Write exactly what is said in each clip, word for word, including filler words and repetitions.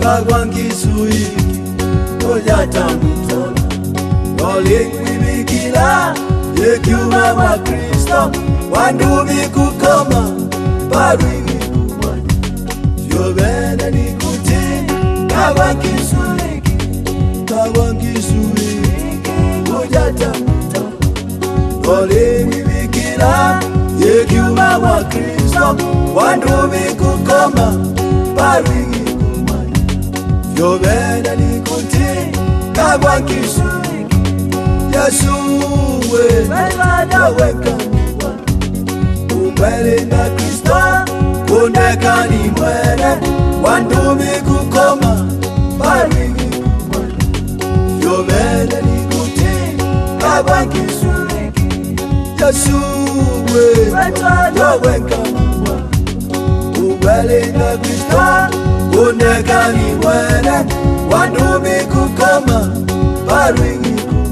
kagwangisui ojatamutona olikwibikila yekyuma wa Kristo wandumi kukoma barwigi kumwana vyobene nikuti kagwangisui kagwangisui ojatamutona olikwibikila yekyuma wa Kristo wandumi kukoma barwigi kumwana vyobene nikuti kagwangisui Yesu we weka umbele na Kristo kundeka ni mwene wandumi kukoma barwigi kumwana vyobene nikuti kagwangisui Yesu we weka umbele na Kristo kundeka ni mwene wandumi kukoma barwigi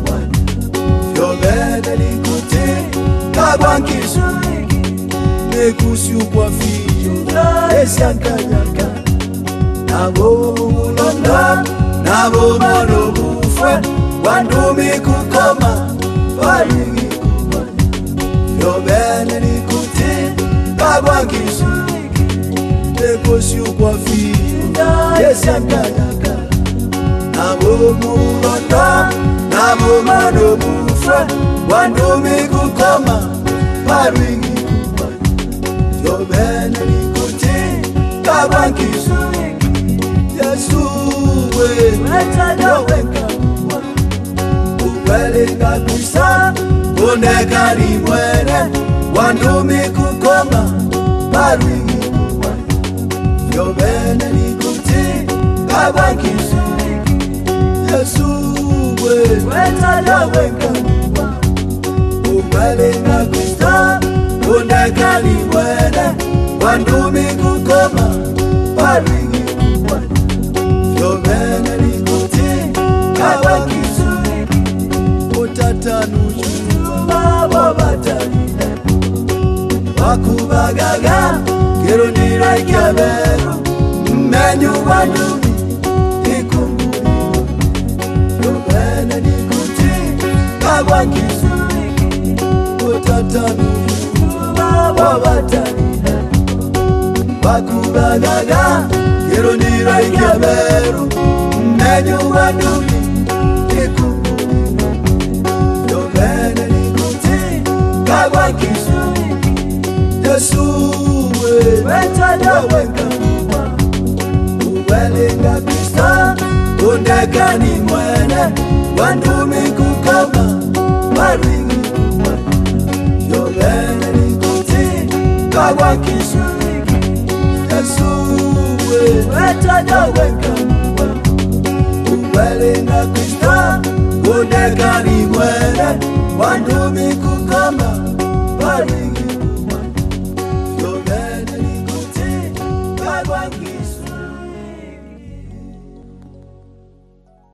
Yobene nikuti kagwangisui nekusiu kwa fiyo esiankanyaka nabo mulonda nabo mono bufwe wandumi kukoma barwigi kumwana Yobene nikuti kagwangisui nekusiu kwa fiyo esiankanyaka nabo mulonda nabo mono bufwe wandumi kukoma barwigi kumwana Yobene nikuti kagwangisui Yesu we weka ukweli na Kristo kundeka ni mwene wandumi kukoma barwigi kumwana Yobene nikuti kagwangisui Yesu we weka ukweli na Kristo kundeka ni mwene wandumi kukoma barwigi kumwana Yobene nikuti kagwangisui utatanuju babo batalile wakubagaga kirunira ikyabero mmenyu wandumi Yobene nikuti kagwangisui utatanuju babo batalile wakubagaga kirunira ikyabero mmenyu wandumi Yobene nikuti kagwangisui Yesu we weka ukweli na Kristo kundeka ni mwene wandumi kukoma barwigi kumwana Yobene nikuti kagwangisui Yesu we weka ukweli na Kristo kundeka ni mwene wandumi kukoma